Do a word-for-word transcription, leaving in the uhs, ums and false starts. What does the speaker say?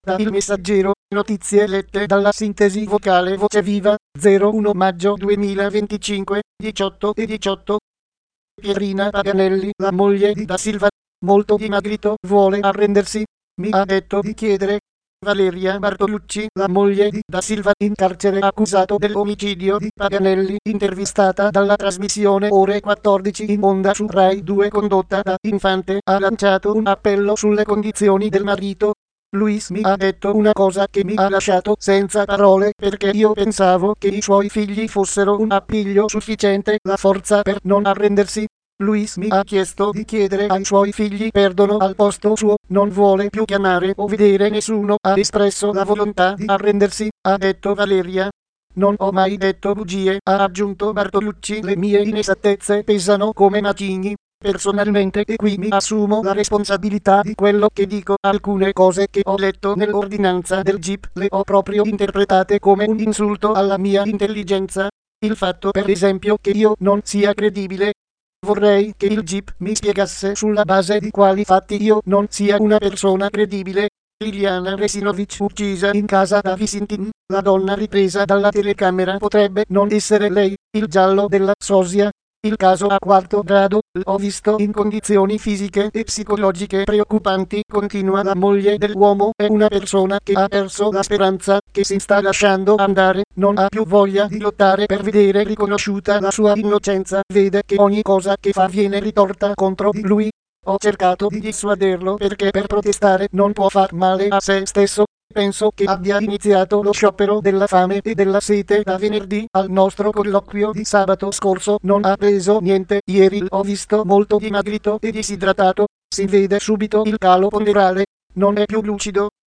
Da Il Messaggero, notizie lette dalla sintesi vocale Voce Viva, zero uno maggio duemilaventicinque, diciotto e diciotto. Pierina Paganelli, la moglie di Da Silva, molto dimagrito, vuole arrendersi. Mi ha detto di chiedere. Valeria Bartolucci, la moglie di Da Silva, in carcere accusato dell'omicidio di Paganelli, intervistata dalla trasmissione Ore quattordici in onda su Rai due condotta da Infante, ha lanciato un appello sulle condizioni del marito. Luis mi ha detto una cosa che mi ha lasciato senza parole, perché io pensavo che i suoi figli fossero un appiglio sufficiente, la forza per non arrendersi. Luis mi ha chiesto di chiedere ai suoi figli perdono al posto suo, non vuole più chiamare o vedere nessuno, ha espresso la volontà di arrendersi, ha detto Valeria. Non ho mai detto bugie, ha aggiunto Bartolucci, le mie inesattezze pesano come macigni. Personalmente, e qui mi assumo la responsabilità di quello che dico, alcune cose che ho letto nell'ordinanza del G I P le ho proprio interpretate come un insulto alla mia intelligenza. Il fatto per esempio che io non sia credibile. Vorrei che il G I P mi spiegasse sulla base di quali fatti io non sia una persona credibile. Liliana Resinovic uccisa in casa da Visintin, la donna ripresa dalla telecamera potrebbe non essere lei, il giallo della sosia. Il caso a quarto grado, l'ho visto in condizioni fisiche e psicologiche preoccupanti, continua la moglie dell'uomo, è una persona che ha perso la speranza, che si sta lasciando andare, non ha più voglia di lottare per vedere riconosciuta la sua innocenza, vede che ogni cosa che fa viene ritorta contro di lui. Ho cercato di dissuaderlo perché per protestare non può far male a se stesso. Penso che abbia iniziato lo sciopero della fame e della sete da venerdì. Al nostro colloquio di sabato scorso non ha preso niente. Ieri l'ho visto molto dimagrito e disidratato. Si vede subito il calo ponderale. Non è più lucido.